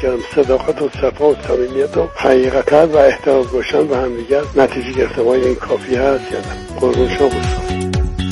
کردم. صداقت و صفا و صمیمیت و حقیقت و احترام گذاشتن به هم دیگر نتیجه گرفتن. این کافی هست یا نه؟ قربون شما باشم.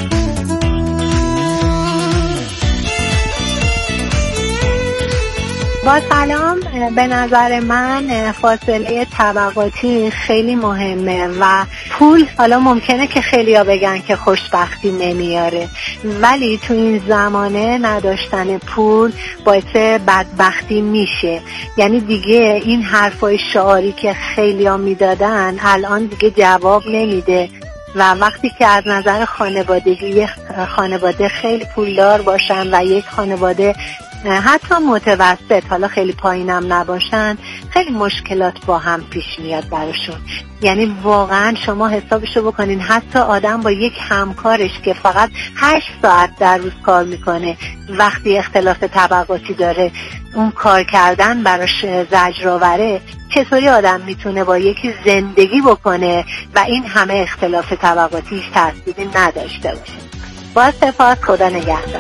با سلام، به نظر من فاصله طبقاتی خیلی مهمه و پول حالا ممکنه که خیلیا بگن که خوشبختی نمیاره، ولی تو این زمانه نداشتن پول باعث بدبختی میشه. یعنی دیگه این حرفای شعاری که خیلیا میدادن الان دیگه جواب نمیده و وقتی که از نظر خانوادگی یک خانواده خیلی پولدار باشن و یک خانواده حتی متوسط، حالا خیلی پایینم نباشن، خیلی مشکلات با هم پیش میاد براشون. یعنی واقعا شما حسابشو بکنین، حتی آدم با یک همکارش که فقط 8 ساعت در روز کار میکنه، وقتی اختلاف طبقاتی داره اون کار کردن براش زجرآوره، چطوری آدم میتونه با یکی زندگی بکنه و این همه اختلاف طبقاتی هیچ تأثیری نداشته باشه؟ با سپاس، خدا نگهدار.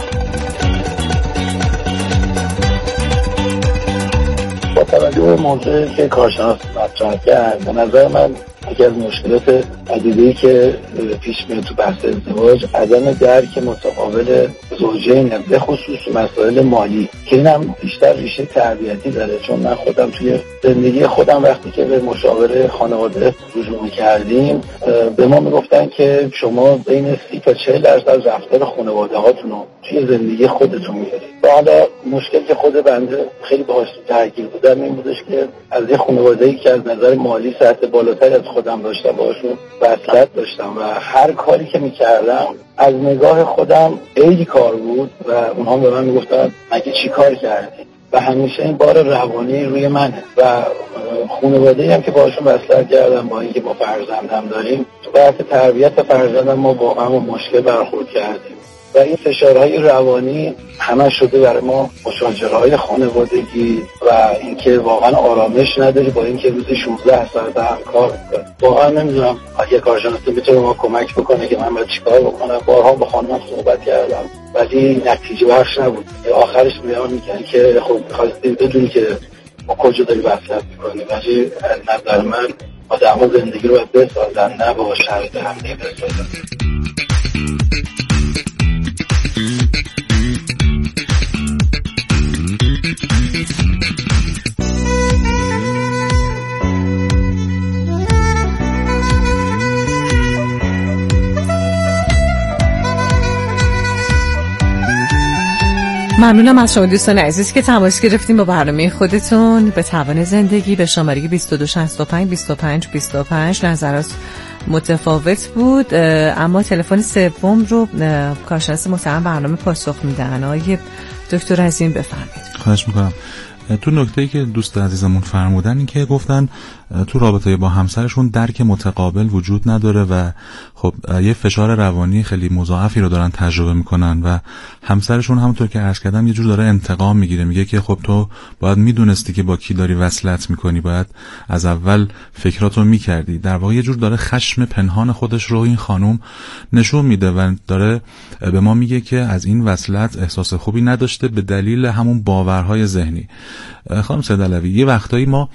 با توجه به موضوعی که کارشناس مطرح کرد، به نظر من یکی از مشکلات پدیده‌ای که پیش میاد تو بحث ازدواج عدم درک متقابل زوجین، به خصوص مسائل مالی، که این هم بیشتر ریشه تربیتی داره. چون من خودم توی زندگی خودم وقتی که به مشاوره خانواده رجوع می‌کردیم، به ما میگفتن که شما بین 30 تا 40% از رفتار خانواده هاتون رو توی زندگی خودتون می‌برید. حالا مشکل که خود بنده خیلی باهاش درگیر بودم این بودش که از یه خانواده‌ای که از نظر مالی سطح بالاتری از خودم داشتم باشون وصلت داشتم و هر کاری که می‌کردم از نگاه خودم عیبی کار بود و اونها به من میگفتن مگه چی کار کردی؟ و همیشه این بار روانی روی منه و خانواده‌ای هم که باشون وصلت کردم، با اینکه با فرزندم داریم، تو بحث تربیت فرزندم ما واقعا مشکل برخورد کردیم و این فشارهای روانی همه شده برای ما مشاجرهای خانوادگی و اینکه واقعا آرامش نداری با اینکه روزی 16 ساعت هم کار میکنه. واقعا نمیدونم اگه کارشناسی میتونه ما کمک بکنه که من باید چیکار بکنم. بارها با خانمم صحبت کردم ولی نتیجه بخش نبود. آخرش میگم میگن که خب می‌خواستی بدونی که ما کجا داری وصلت میکنی، ولی از نظر من آدم‌ها زندگی رو باید بسازن، نه با شرط همدیگه بسازن. ممنونم از شما دوستان عزیز که تماس گرفتیم با برنامه خودتون به توان زندگی به شماره 2265 25 25. نظرات متفاوت بود، اما تلفن سوم رو کارشناس محترم برنامه پاسخ میدن. آقای دکتر عظیم بفرمایید. خواهش میکنم. تو نکته‌ای که دوست عزیزمون فرمودن این که گفتن تو رابطه با همسرشون درک متقابل وجود نداره و خب یه فشار روانی خیلی مضاعفی رو دارن تجربه میکنن و همسرشون همونطور که عرض کردم یه جور داره انتقام میگیره، میگه که خب تو باید میدونستی که با کی داری وصلت میکنی، باید از اول فکراتو میکردی. در واقع یه جور داره خشم پنهان خودش رو این خانم نشون میده و داره به ما میگه که از این وصلت احساس خوبی نداشته به دلیل همون باورهای ذهنی. خانم سیدعلوی، یه وقتایی ما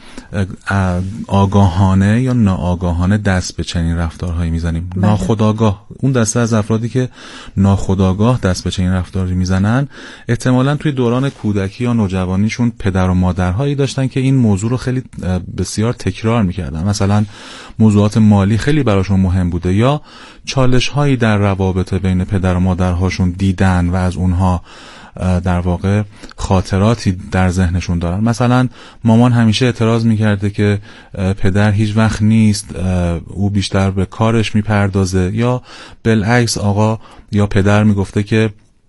آگاهانه یا ناآگاهانه دست به چنین رفتارهایی میزنیم. ناخودآگاه، اون دسته از افرادی که ناخودآگاه دست به چنین رفتاری میزنن احتمالاً توی دوران کودکی یا نوجوانیشون پدر و مادرهایی داشتن که این موضوع رو خیلی بسیار تکرار میکردن. مثلا موضوعات مالی خیلی براشون مهم بوده یا چالش‌هایی در روابط بین پدر و مادرهاشون دیدن و از اونها در واقع خاطراتی در ذهنشون دارن. مثلا مامان همیشه اعتراض میکرده که پدر هیچ وقت نیست، او بیشتر به کارش میپردازه، یا بالعکس آقا یا پدر میگفته که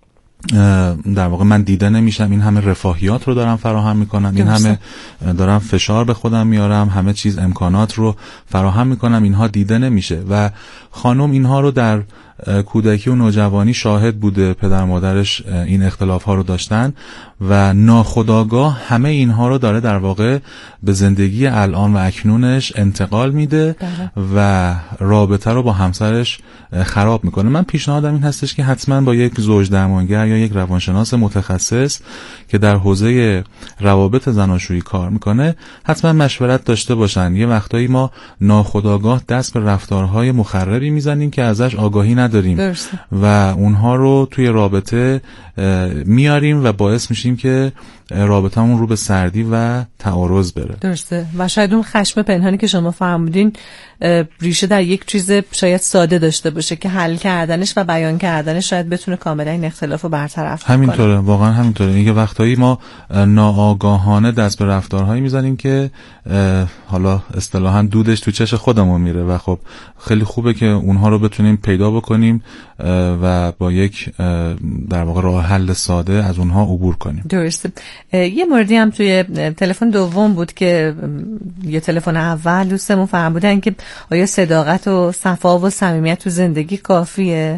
در واقع من دیده نمیشم، این همه رفاهیات رو دارم فراهم میکنم، این همه دارم فشار به خودم میارم، همه چیز امکانات رو فراهم میکنم، اینها دیده نمیشه. و خانم اینها رو در کودکی و نوجوانی شاهد بوده پدر مادرش این اختلاف ها رو داشتن و ناخودآگاه همه اینها رو داره در واقع به زندگی الان و اکنونش انتقال میده و رابطه رو با همسرش خراب میکنه. من پیشنهادم این هستش که حتما با یک زوج درمانگر یا یک روانشناس متخصص که در حوزه روابط زناشویی کار میکنه حتما مشورت داشته باشن. یه وقتایی ما ناخودآگاه دست به رفتارهای مخربی میزنیم که ازش آگاهی نداریم درسته. و اونها رو توی رابطه میاریم و باعث میشیم که رابطمون رو به سردی و تعارض بره. درسته. و شاید اون خشم پنهانی که شما فرمودین ریشه در یک چیز شاید ساده داشته باشه که حل کردنش و بیان کردنش شاید بتونه کاملا این اختلاف رو برطرف کنه. همینطوره، واقعا همینطوره. یه وقتایی ما ناآگاهانه دست به رفتارهایی میزنیم که حالا اصطلاحاً دودش تو چش خودمون میره و خب خیلی خوبه که اونها رو بتونیم پیدا بکنیم و با یک در واقع راه حل ساده از اونها عبور کنیم. درسته. یه موردی هم توی تلفن دوم بود که یه تلفن اول دوستمون فرمودن که آیا صداقت و صفا و صمیمیت تو زندگی کافیه؟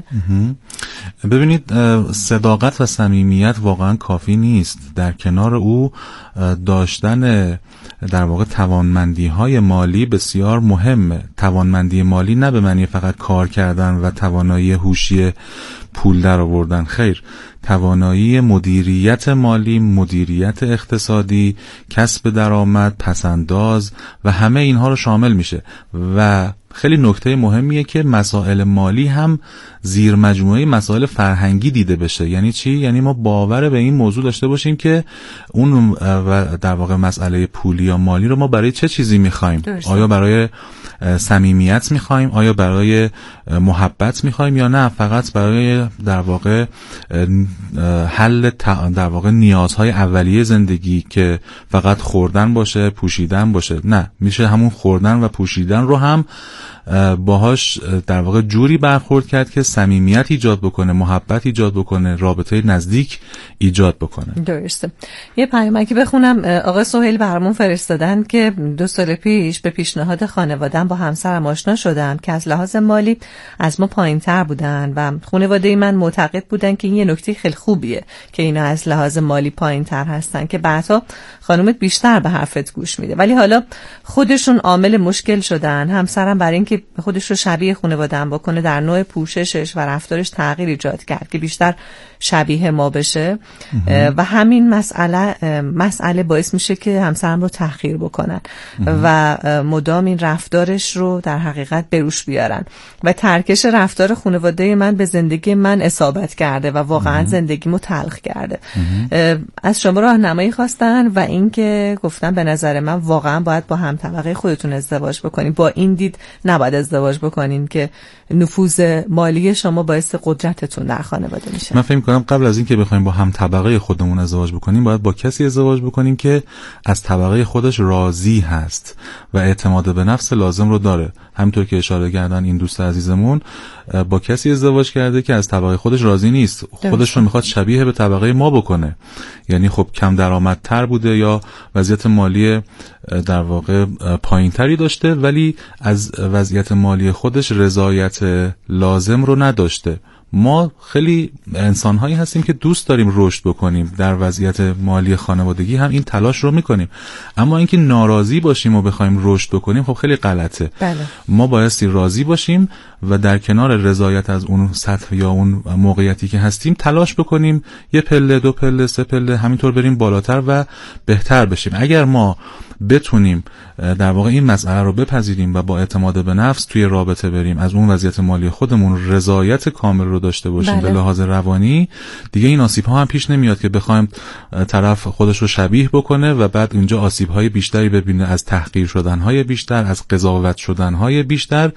ببینید، صداقت و صمیمیت واقعا کافی نیست. در کنار او داشتن در واقع توانمندی‌های مالی بسیار مهمه. توانمندی مالی نه به معنی فقط کار کردن و توانایی هوشی پول در آوردن، خیر، توانایی مدیریت مالی، مدیریت اقتصادی، کسب درآمد، پسنداز و همه اینها رو شامل میشه. و خیلی نکته مهمیه که مسائل مالی هم زیر مجموعه مسائل فرهنگی دیده بشه. یعنی چی؟ یعنی ما باور به این موضوع داشته باشیم که اون و در واقع مسئله پولی یا مالی رو ما برای چه چیزی میخوایم؟ آیا برای صمیمیت میخوایم؟ آیا برای محبت میخوایم؟ یا نه فقط برای در واقع حل در واقع نیازهای اولیه زندگی که فقط خوردن باشه، پوشیدن باشه؟ نه، میشه همون خوردن و پوشیدن رو هم باهاش در واقع جوری برخورد کرد که صمیمیت ایجاد بکنه، محبت ایجاد بکنه، رابطه نزدیک ایجاد بکنه. درسته. یه پیامکی بخونم. آقای سهیل برامون فرستادن که 2 سال پیش به پیشنهاد خانواده‌ام با همسرم آشنا شدم که از لحاظ مالی از ما پایین‌تر بودن و خانواده من معتقد بودن که این یه نکته خیلی خوبیه که اینا از لحاظ مالی پایین‌تر هستن که بعدا خانومت بیشتر به حرفت گوش میده. ولی حالا خودشون عامل مشکل شدن. همسرم برای اینکه خودش رو شبیه خانواده‌ام بکنه در نوع پوششش و رفتارش تغییر ایجاد کرد که بیشتر شبیه ما بشه و همین مسئله باعث میشه که همسرم رو تحقیر بکنن و مدام این رفتارش رو در حقیقت بروش بیارن و ترکش رفتار خانواده من به زندگی من اصابت کرده و واقعا زندگیمو تلخ کرده. از شما راهنمایی خواستن و اینکه گفتن به نظر من واقعا باید با هم طبقه خودتون ازدواج بکنین. با این دید نباید ازدواج بکنین که نفوذ مالی شما باعث قدرتتون در خانواده میشه. من فکر می‌کنم قبل از این که بخوایم با هم طبقه خودمون ازدواج بکنیم باید با کسی ازدواج بکنیم که از طبقه خودش راضی هست و اعتماد به نفس لازم رو داره. همونطور که اشاره کردن این دوست عزیزمون با کسی ازدواج کرده که از طبقه خودش راضی نیست، خودش رو میخواد شبیه به طبقه ما بکنه. یعنی خب کم درآمدتر بوده یا وضعیت مالی در واقع پایینتری داشته ولی از وضعیت مالی خودش رضایت لازم رو نداشته. ما خیلی انسان‌هایی هستیم که دوست داریم رشد بکنیم، در وضعیت مالی خانوادگی هم این تلاش رو میکنیم، اما اینکه ناراضی باشیم و بخوایم رشد بکنیم خب خیلی غلطه. بله. ما بایستی راضی باشیم و در کنار رضایت از اون سطح یا اون موقعیتی که هستیم تلاش بکنیم 1 پله 2 پله 3 پله همینطور بریم بالاتر و بهتر بشیم. اگر ما بتونیم در واقع این مسئله رو بپذیریم و با اعتماد به نفس توی رابطه بریم، از اون وضعیت مالی خودمون رضایت کامل رو داشته باشیم به لحاظ روانی، دیگه این آسیب ها هم پیش نمیاد که بخوایم طرف خودش رو شبیه بکنه و بعد اینجا آسیب های بیشتری ببینه، از تحقیر شدن های بیشتر، از قضاوت شدن های بیشتر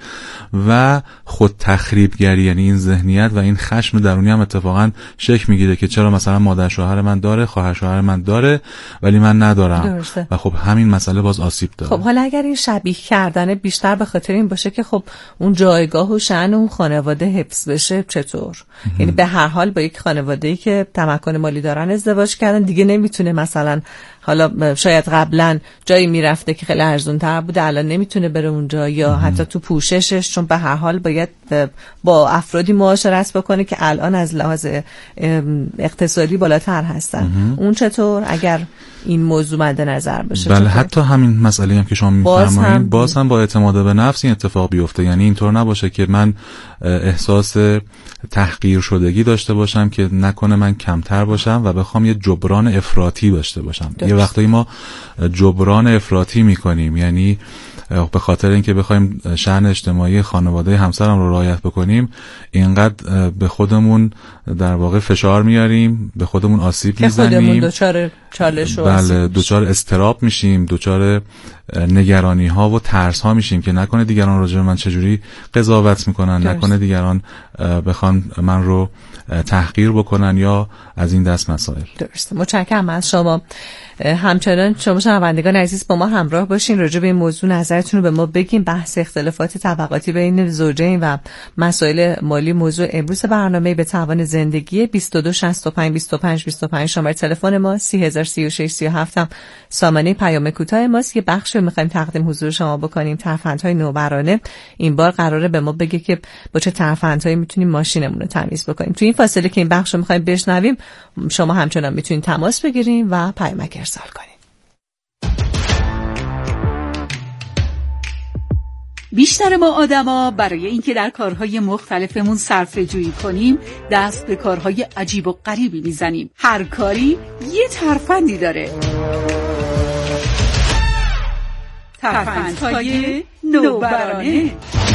و خود تخریبگری. یعنی این ذهنیت و این خشم درونی هم اتفاقا شکل میگیره که چرا مثلا مادر شوهر من داره، خواهر شوهر من داره ولی من ندارم. درسته. و خب همین مسئله باز آسیب داره. خب حالا اگر این شبیه کردن بیشتر به خاطر این باشه که خب اون جایگاه و شأن اون خانواده حفظ بشه چطور؟ یعنی به هر حال با یک خانواده‌ای که تمکن مالی دارن ازدواج کردن دیگه نمیتونه مثلا حالا شاید قبلا جایی میرفته که خیلی ارزان‌تر بوده الان نمیتونه بره اونجا، یا حتی تو پوششش، چون به هر حال باید با افرادی معاشرت بکنه که الان از لحاظ اقتصادی بالاتر هستن. اون چطور اگر این موضوع مد نظر بشه؟ بله، حتی همین مسئله هم که شما می‌فرمایید باز هم با اعتماد به نفس این اتفاق بیفته. یعنی اینطور نباشه که من احساس تحقیر شدگی داشته باشم که نکنه من کمتر باشم و بخوام یه جبران افراطی داشته باشم. یه وقتایی ما جبران افراطی میکنیم، یعنی به خاطر اینکه بخوایم شأن اجتماعی خانواده همسرم رو رعایت بکنیم اینقدر به خودمون در واقع فشار میاریم، به خودمون آسیب میزنیم، خودمون دچار چالش و بله دچار اضطراب میشیم، دچار نگرانی ها و ترس ها میشیم که نکنه دیگران راجع به من چجوری قضاوت میکنن، نکنه دیگران بخوان من رو تحقیر بکنن یا از این دست مسائل. درسته. متشکرم از شما. همچنان شما شنوندگان عزیز با ما همراه باشین، راجع به این موضوع نظرتون رو به ما بگین. بحث اختلافات طبقاتی بین زوجین و مسائل مالی موضوع امروز برنامه به توان زندگی. 2265 25 25 شماره تلفن ما، 3036 37 هم سامانه پیام کوتاه ماست. یه بخش رو می‌خوایم تقدیم حضور شما بکنیم، ترفندهای نوبرانه. این بار قراره به ما بگه که با چه ترفندهایی میتونیم ماشینمون رو تمیز بکنیم. تو این فاصله که این بخش رو می‌خوایم بشنویم، شما همچنان میتونید تماس بگیریم و پیامک ارسال کنید. بیشتر ما آدما برای اینکه در کارهای مختلفمون صرفه جویی کنیم دست به کارهای عجیب و غریبی میزنیم. هر کاری یه ترفندی داره. ترفندهای نوبرانه.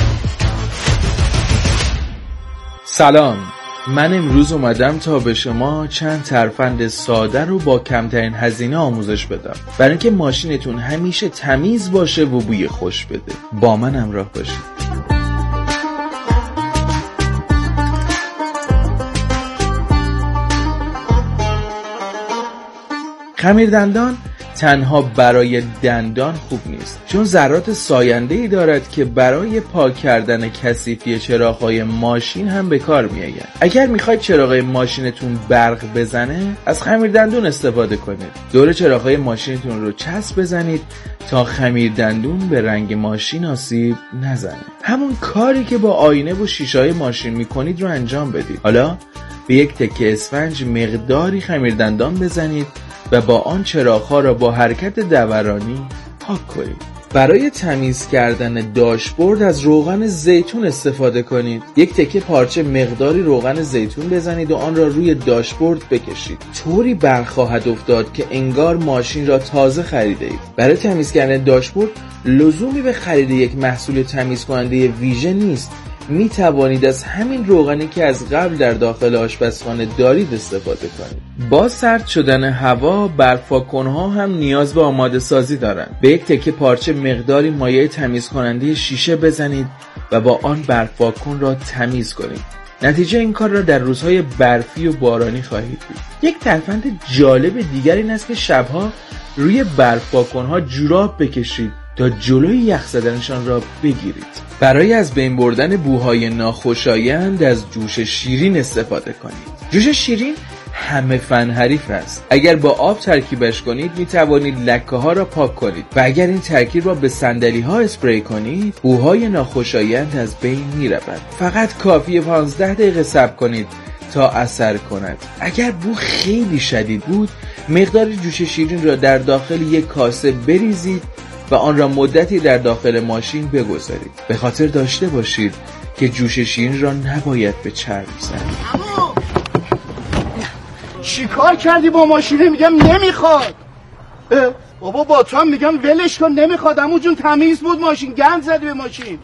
سلام، من امروز اومدم تا به شما چند ترفند ساده رو با کمترین هزینه آموزش بدم، برای اینکه ماشینتون همیشه تمیز باشه و بوی خوش بده. با من همراه باشید. خمیر دندان تنها برای دندان خوب نیست، چون ذرات ساینده‌ای دارد که برای پاک کردن کثیفی چراغ‌های ماشین هم به کار می‌آید. اگر می‌خواید چراغ‌های ماشینتون برق بزنه، از خمیر دندون استفاده کنید. دور چراغ‌های ماشینتون رو چسب بزنید تا خمیر دندون به رنگ ماشین آسیب نزنه. همون کاری که با آینه و شیشه‌های ماشین می‌کنید رو انجام بدید. حالا به یک تکه اسفنج مقداری خمیر دندان بزنید و با آن چراغ‌ها را با حرکت دورانی پاک کنید. برای تمیز کردن داشبورد از روغن زیتون استفاده کنید. یک تکه پارچه مقداری روغن زیتون بزنید و آن را روی داشبورد بکشید. طوری برق خواهد افتاد که انگار ماشین را تازه خریدید. برای تمیز کردن داشبورد لزومی به خرید یک محصول تمیز کننده ویژه نیست. می توانید از همین روغنی که از قبل در داخل آشپزخانه دارید استفاده کنید. با سرد شدن هوا، برفاکن‌ها هم نیاز به آماده سازی دارند. به یک تکه پارچه مقداری مایع تمیز کننده شیشه بزنید و با آن برفاکن را تمیز کنید. نتیجه این کار را در روزهای برفی و بارانی خواهید دید. یک ترفند جالب دیگر این است که شبها روی برفاکن‌ها جوراب بکشید تا جلوی یخ زدنشان را بگیرید. برای از بین بردن بوهای ناخوشایند از جوش شیرین استفاده کنید. جوش شیرین همه فن حریف است. اگر با آب ترکیبش کنید می توانید لکه ها را پاک کنید و اگر این ترکیب را به صندلی ها اسپری کنید بوهای ناخوشایند از بین می رود. فقط کافیه 15 دقیقه صبر کنید تا اثر کند. اگر بو خیلی شدید بود مقدار جوش شیرین را در داخل یک کاسه بریزید و آن را مدتی در داخل ماشین بگذارید. به خاطر داشته باشید که جوش شیرین را نباید به چرم زنید. چی کار کردی با ماشینه؟ میگم نمیخواد. بابا با تو هم میگم ولش کن، نمیخواد. عمو جون تمیز بود ماشین، گند زدی به ماشین.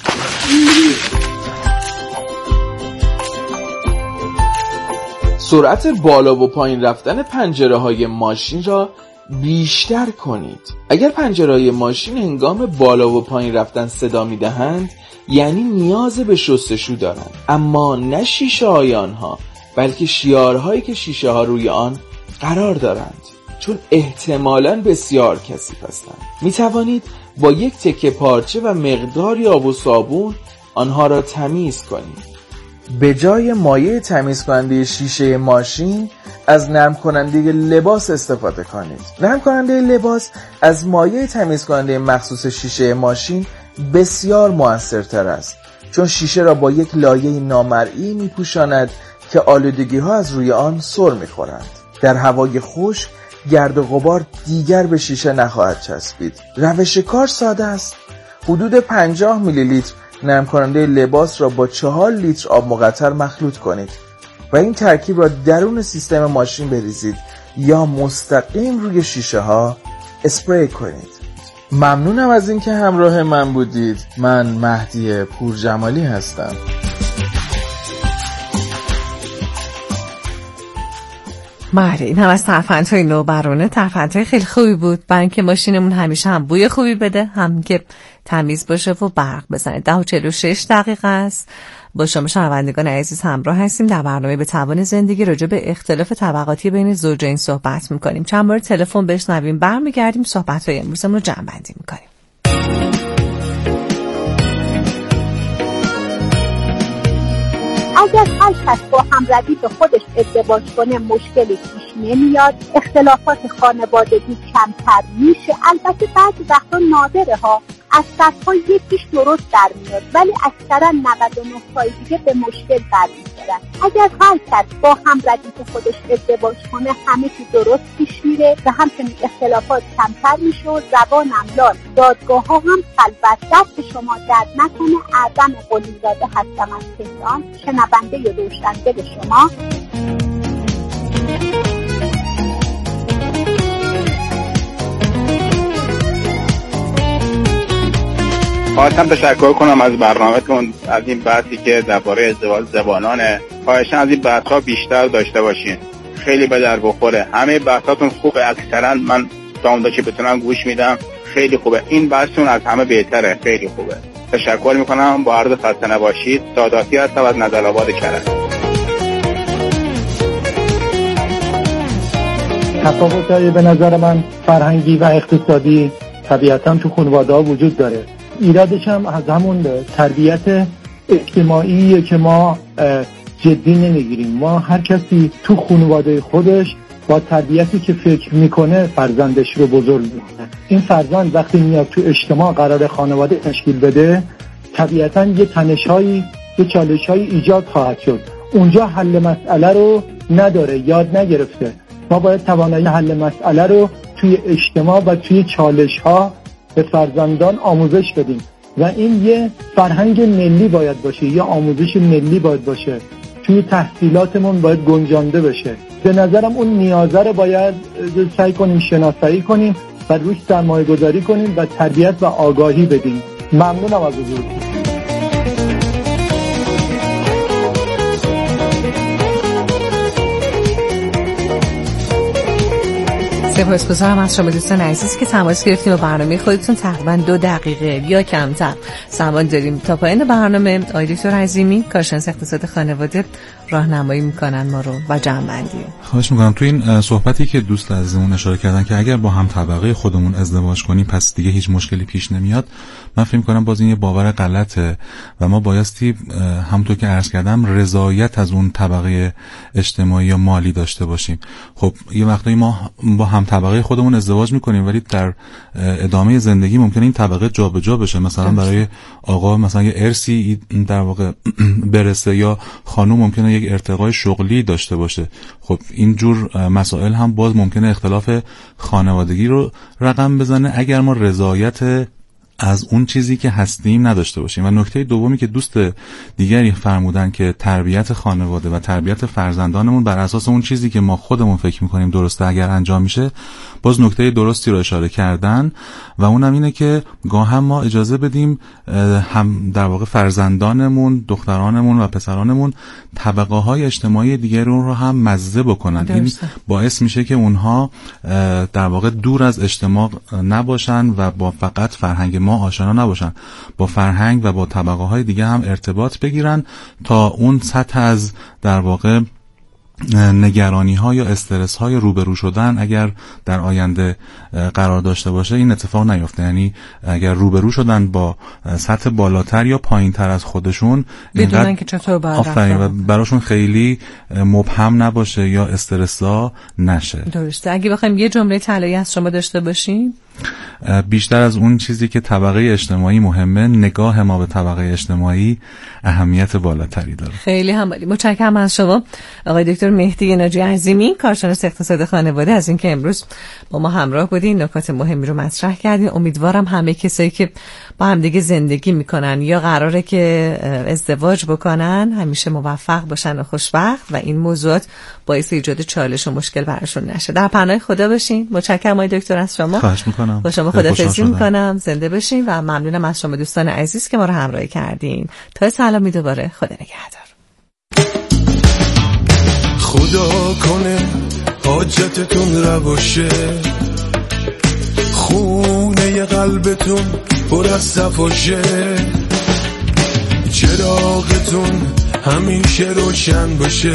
سرعت بالا و پایین رفتن پنجره های ماشین را بیشتر کنید. اگر پنجره‌های ماشین هنگام بالا و پایین رفتن صدا می‌دهند یعنی نیاز به شستشو دارند، اما نه شیشه‌های آنها بلکه شیارهایی که شیشه‌ها روی آن قرار دارند، چون احتمالاً بسیار کثیف هستند. می‌توانید با یک تکه پارچه و مقداری آب و صابون آنها را تمیز کنید. به جای مایع تمیز کننده شیشه ماشین از نرم کننده لباس استفاده کنید. نرم کننده لباس از مایع تمیز کننده مخصوص شیشه ماشین بسیار مؤثرتر است، چون شیشه را با یک لایه نامرئی میپوشاند که آلودگی ها از روی آن سر میخورند. در هوای خشک گرد و غبار دیگر به شیشه نخواهد چسبید. روش کار ساده است. حدود 50 میلی لیتر نرم کننده لباس را با 4 لیتر آب مقطر مخلوط کنید و این ترکیب را درون سیستم ماشین بریزید یا مستقیم روی شیشه ها اسپری کنید. ممنونم از اینکه همراه من بودید. من مهدی پورجمالی هستم. بله، این هم از ترفندهای نوبرانه. ترفندهای خیلی خوبی بود برای اینکه ماشینمون همیشه هم بوی خوبی بده، هم که تمیز باشه و برق بزنه. 10:46 است. با شما شنوندگان عزیز همراه هستیم. در برنامه به توان زندگی راجع به اختلاف طبقاتی بین زوجین صحبت میکنیم. چند بار تلفن بشنویم، برمیگردیم صحبت‌های امروزمون رو جمع‌بندی میکنیم. اگر هر کس با همردی به خودش ازدواج کنه مشکلی پیش نمیاد، اختلافات خانوادگی کمتر میشه. البته بعضی وقتا نادره ها، از صدها یکیش درست در میاد، ولی اکثرا 99 دیگه به مشکل برمیخورن. اگر هر کس با همردی به خودش ازدواج کنه همه چی درست پیش میره و همچنین اختلافات کمتر میشه و زبانم لال، دادگاه ها هم خلوت. دست شما درد نکنه. اعظم قلیزاده هستم از تهران، شنونده روشنده شما. خواستم تشکر کنم از برنامه‌تون، از این بحثی که درباره ازدواج زبانانه. خواهشاً از این بحث‌ها بیشتر داشته باشین، خیلی به در بخوره. همه بحثاتون خوبه، اکثرا من تا اونجا که بتونم گوش میدم. خیلی خوبه، این بحثتون از همه بهتره، خیلی خوبه. تشکر میکنم، با عرض خسته نباشید. ساداتی هستم از نزل‌آباد کرج. تفاوت‌های به نظر من فرهنگی و اقتصادی طبیعتاً تو خانواده‌ها وجود داره. ایرادش هم از همون تربیت اجتماعیه که ما جدی نمیگیریم. ما هر کسی تو خانواده خودش با تربیتی که فکر میکنه فرزندش رو بزرگ میکنه. این فرزند وقتی میاد تو اجتماع قرار خانواده تشکیل بده، طبیعتاً یه تنش‌هایی، یه چالش‌هایی ایجاد خواهد شد. اونجا حل مسئله رو نداره، یاد نگرفته. ما باید توانایی حل مسئله رو توی اجتماع و توی چالش‌ها به فرزندان آموزش بدیم و این یه فرهنگ ملی باید باشه، یه آموزش ملی باید باشه، توی تحصیلاتمون باید گنجانده بشه. به نظرم اون نیازه رو باید سعی کنیم شناسایی کنیم و روش سرمایه گذاری کنیم و تربیت و آگاهی بدیم. ممنونم از حضورتون. سپاسگزارم از شما دوستان عزیز که تماس گرفتیم. با برنامه خودتون تقریبا 2 دقیقه یا کمتر زمان داریم. تا پایان برنامه آقای دکتر عظیمی، کارشناس اقتصاد خانواده، راهنمایی میکنن ما رو و جمع‌بندی. خواهش میکنم. تو این صحبتی که دوست عزیزمون اشاره کردن که اگر با هم طبقه خودمون ازدواج کنیم پس دیگه هیچ مشکلی پیش نمیاد، من فکر میکنم باز این یه باور غلطه و ما بایستی همونطور که عرض کردم رضایت از اون طبقه اجتماعی یا مالی داشته باشیم. خب یه وقتایی ما با هم طبقه خودمون ازدواج میکنیم ولی در ادامه زندگی ممکنه این طبقه جابجا بشه. مثلا برای آقا مثلا یه ارثی در واقع برسه یا خانم ممکنه یک ارتقای شغلی داشته باشه. خب این جور مسائل هم باز ممکنه اختلاف خانوادگی رو رقم بزنه اگر ما رضایت از اون چیزی که هستیم نداشته باشیم. و نکته دومی که دوست دیگری فرمودن که تربیت خانواده و تربیت فرزندانمون بر اساس اون چیزی که ما خودمون فکر میکنیم درسته اگر انجام میشه، باز نکته درستی رو اشاره کردن و اونم اینه که گاهی ما اجازه بدیم هم در واقع فرزندانمون، دخترانمون و پسرانمون طبقه های اجتماعی دیگرون رو هم مزه بکنن. این باعث میشه که اونها در واقع دور از اجتماع نباشن و با فقط فرهنگ ما آشنا نباشن، با فرهنگ و با طبقه های دیگه هم ارتباط بگیرن تا اون سطح از در واقع نگرانی ها یا استرس های روبرو شدن اگر در آینده قرار داشته باشه این اتفاق نیفته. یعنی اگر روبرو شدن با سطح بالاتر یا پایین تر از خودشون بدونن که چطور باید و براشون خیلی مبهم نباشه یا استرسا نشه. درسته. اگه بخوایم یه جمله طلایی از شما داشته باشیم، بیشتر از اون چیزی که طبقه اجتماعی مهمه، نگاه ما به طبقه اجتماعی اهمیت بالاتری داره. خیلی همالی. متشکرم از شما آقای دکتر مهدی ناجی عظیمی، کارشناس اقتصاد خانواده، از اینکه امروز با ما همراه بودین، نکات مهمی رو مطرح کردین. امیدوارم همه کسایی که با هم دیگه زندگی میکنن یا قراره که ازدواج بکنن همیشه موفق باشن و خوشبخت و این موضوعات باعث ایجاد چالش و مشکل براشون نشه. در پناه خدا باشین. متشکرم آقای دکتر از شما. خواهش میکنم. با شما خداحافظی میکنم. زنده باشین و ممنونم از شما دوستان عزیز که ما رو همراهی کردین. تا سلامی دوباره. خدا نگهدار. خدا کنه حاجتتون رواشه، خونه قلبتون پر از صفاشه، چراغتون همیشه روشن باشه،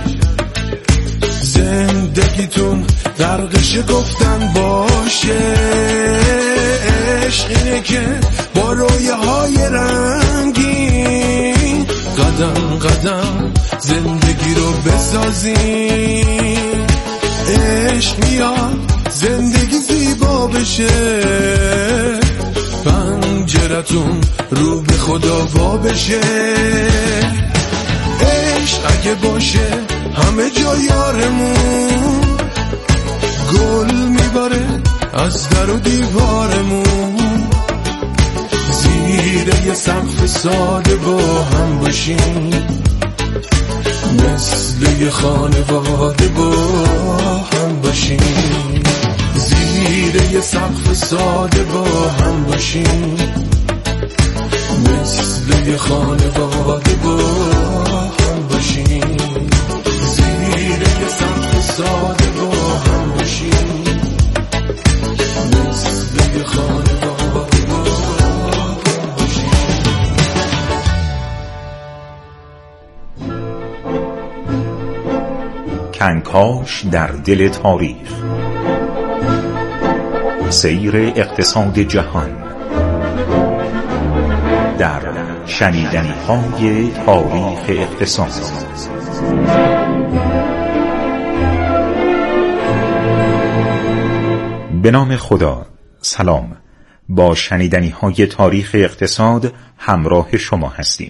زندگیتون غرقش گفتن باشه. عشق اینه که با رویاهای رنگین قدم قدم زندگی رو بسازین. عشق میاد زندگی زیبا بشه، پنجرتون رو به خدا وا بشه. عشق اگه باشه همه جا یارمون، گل میباره از در و دیوارمون. زیر یه سقف ساده با هم باشیم، مثل یه خانواده با هم باشیم. زیر یه سقف ساده با هم باشیم، مثل یه خانواده با هم باشیم. زیر یه سقف ساده با هم باشیم، مثل یه خانواده با هم باشیم. کنکاش در دل تاریخ، سیر اقتصاد جهان در شنیدنی‌های تاریخ اقتصاد. به نام خدا. سلام. با شنیدنی‌های تاریخ اقتصاد همراه شما هستیم.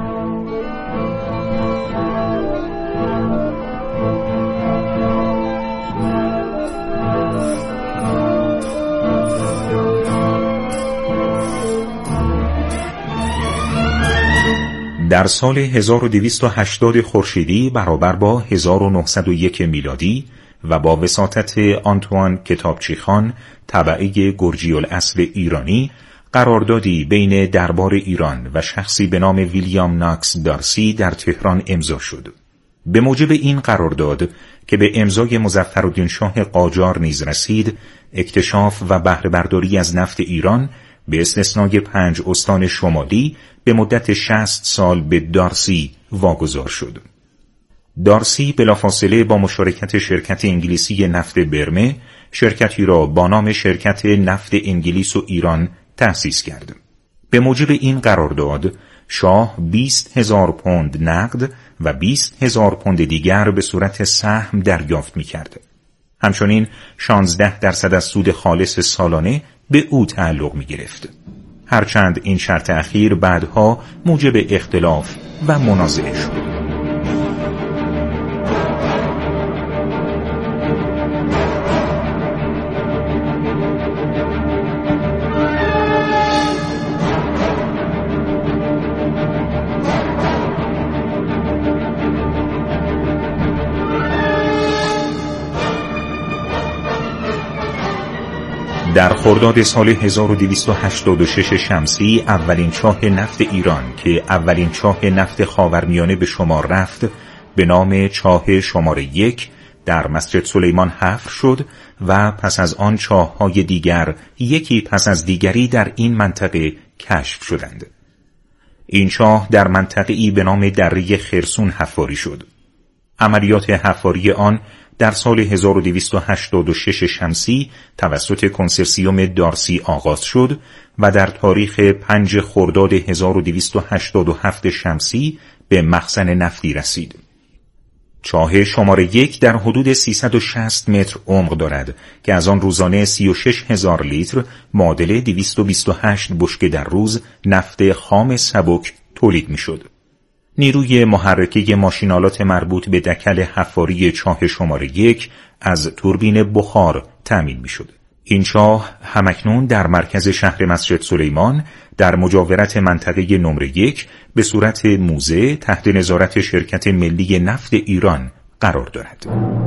در سال 1280 خورشیدی برابر با 1901 میلادی و با وساطت آنتوان کتابچیخان تبعه گرجی الاصل ایرانی، قراردادی بین دربار ایران و شخصی به نام ویلیام ناکس دارسی در تهران امضا شد. به موجب این قرارداد که به امضای مظفرالدین شاه قاجار نیز رسید، اکتشاف و بهره برداری از نفت ایران به استثنای 5 استان شمالی به مدت 60 سال به دارسی واگذار شد. دارسی بلافاصله با مشارکت شرکت انگلیسی نفت برمه، شرکتی را با نام شرکت نفت انگلیس و ایران تأسیس کرد. به موجب این قرارداد شاه 20,000 پوند نقد و 20,000 پوند دیگر به صورت سهم دریافت می‌کرد. همچنین 16% از سود خالص سالانه به او تعلق می‌گرفت. هرچند این شرط اخیر بعدها موجب اختلاف و منازعه شد. در خرداد سال 1286 شمسی اولین چاه نفت ایران که اولین چاه نفت خاورمیانه به شمار رفت به نام چاه شماره 1 در مسجد سلیمان حفر شد و پس از آن چاه‌های دیگر یکی پس از دیگری در این منطقه کشف شدند. این چاه در منطقه‌ای به نام دره خرسون حفاری شد. عملیات حفاری آن در سال 1286 شمسی توسط کنسرسیوم دارسی آغاز شد و در تاریخ 5 خرداد 1287 شمسی به مخزن نفتی رسید. چاه شماره 1 در حدود 360 متر عمق دارد که از آن روزانه 36,000 لیتر معادل 228 بشکه در روز نفت خام سبک تولید می‌شد. نیروی محرکه ماشینالات مربوط به دکل حفاری چاه شماره 1 از توربین بخار تأمین می‌شد. این چاه همکنون در مرکز شهر مسجد سلیمان در مجاورت منطقه نمره 1 به صورت موزه تحت نظارت شرکت ملی نفت ایران قرار دارد.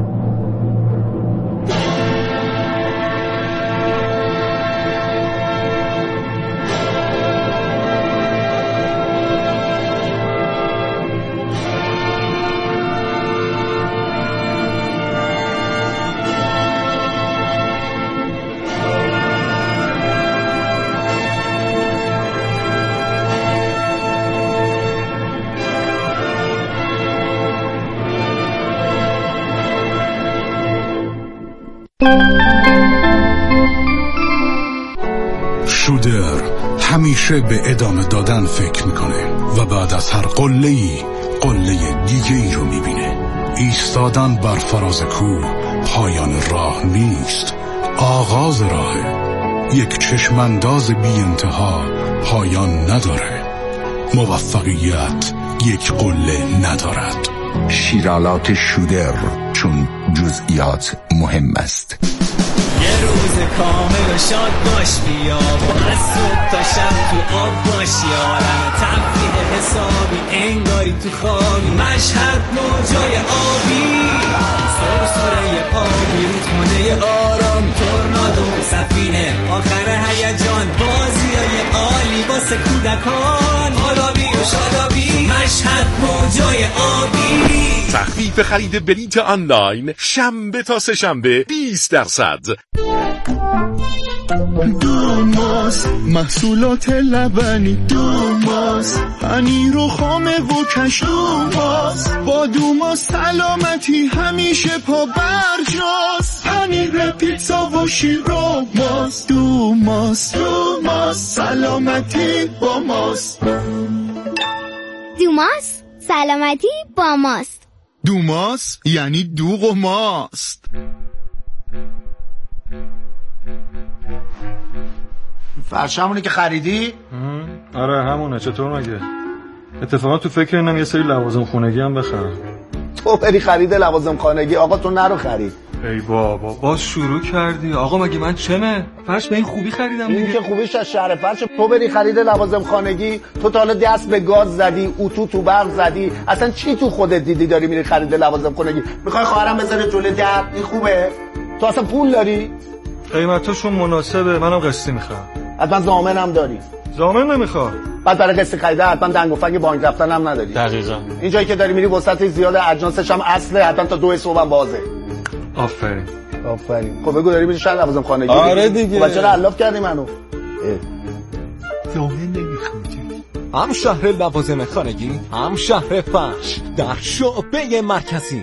شودر همیشه به ادامه دادن فکر میکنه و بعد از هر قله‌ای قله دیگه ای رو میبینه. ایستادن بر فراز کوه پایان راه نیست، آغاز راهه. یک چشمانداز بی انتها پایان نداره. موفقیت یک قله ندارد. شیرالات شودر، چون جزئیات مهم است. یه روز کامل و شاد باش بیا با از صبح تا شب تو آب باش یارم تفریح حسابی انگاری تو خوابی مشهد موجای آبی سرسره پایی رودخونه آرام تورنادو سفینه آخر هیجان بازیای عالی واسه کودکان آلابی و شادابی مشهد موجای آبی. تخفیف خرید بلیت آنلاین شنبه تا سه شنبه 20%. دوماس محصولات لبنی، دوماس پنیر و خامه و کش، دوماس با دوماس سلامتی همیشه پا برجاست. پنیر پیتزا و شیر و ماست، دوماس سلامتی با ماست. دوماس سلامتی با ماست. دوماس یعنی دوغ و ماست. فرش همونه که خریدی؟ آره همونه. چطور مگه؟ اتفاقا تو فکر اینم یه سری لوازم خونگی هم بخرم. تو بری خرید لوازم خانگی، آقا تو نرو خرید. ای بابا باز شروع کردی. آقا مگه من چمه؟ فرش به این خوبی خریدم دیگه. این که خوبیش از شهر فرش. تو بری خرید لوازم خانگی، تو تا حالا دست به گاز زدی، اتو تو برق زدی، اصلا چی تو خودت دیدی داری میری خرید لوازم خانگی؟ میخوای خواهرم بذاره جلوی در؟ این خوبه؟ تو اصلا پول داری؟ قیمتاشون مناسبه، منم قسطی میخوام. حتما ضامنم داری؟ ضامن نمیخوام. بعد برای قسط خریده حتما دنگ و فنگ بانک رفتن هم نداری. دقیقاً. این جایی که داری میری وسط زیاد اجناسش هم اصله، حتما تا 2 صبح هم بازه. آفرین. خب بگو داری میری شهر لوازم خانگی؟ آره دیگه. خب چرا علاف کردی منو؟ ضامن نمیخوام. هم شهر لوازم خانگی، هم شهر فرش در شعبه مرکزی.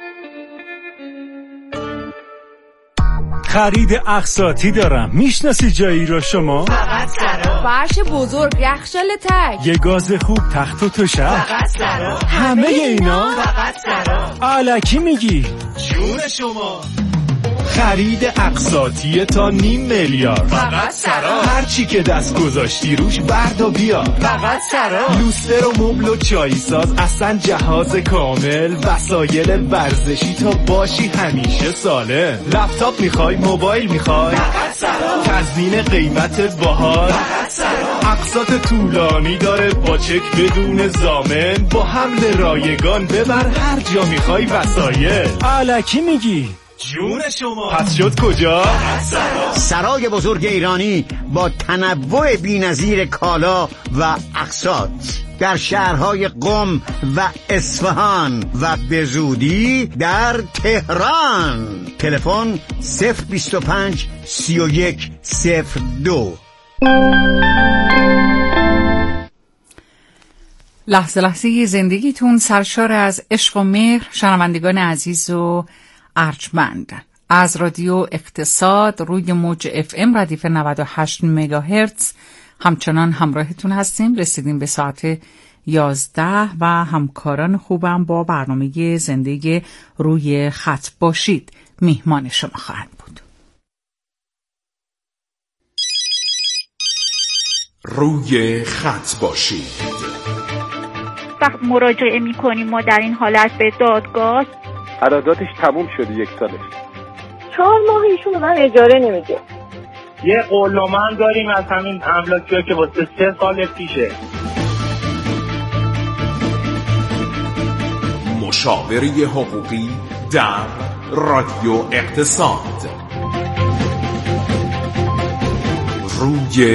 خرید اقساطی دارم، میشناسی جایی رو شما؟ فقط سرا. فرش بزرگ، یخچال تک، یه گاز خوب، تخت و توشک، فقط سرا. همه اینا فقط سرا. الکی میگی؟ جون شما. خرید اقساطی تا 500 میلیارد فقط سرا. هر چی که دست گذاشتی روش بردا بیا. فقط سرا. لوستر و مبل و چایی ساز، اصلا جهاز کامل، وسایل ورزشی تا باشی همیشه سالم. لپتاپ میخوای، موبایل میخوای، فقط سرا. تضمین قیمت باحال، فقط سرا. اقساط طولانی داره با چک بدون ضامن، با حمل رایگان ببر هر جا میخوای وسایل. الکی میگی؟ جون شما. پس شد کجا؟ سرای بزرگ ایرانی با تنوع بی‌نظیر کالا و اقساط در شهرهای قم و اصفهان و به زودی در تهران. تلفن 025 31 02. لحظه لحظه زندگیتون سرشار از عشق و مهر. شنوندگان عزیز و ارجمند، از رادیو اقتصاد روی موج FM ردیف 98 مگاهرتز همچنان همراهتون هستیم. رسیدیم به ساعت 11 و همکاران خوبم با برنامه زندگی روی خط باشید میهمان شما خواهند بود. روی خط باشید. وقت مراجعه میکنیم ما در این حالت به دادگاه، قراردادش تموم شده 1 سالش، 4 ماه ایشون به من اجاره نمیده. یه قولنامه هم داریم از همین املاکی‌ها که واسه 3 سال پیشه. مشاوره حقوقی در رادیو اقتصاد. روی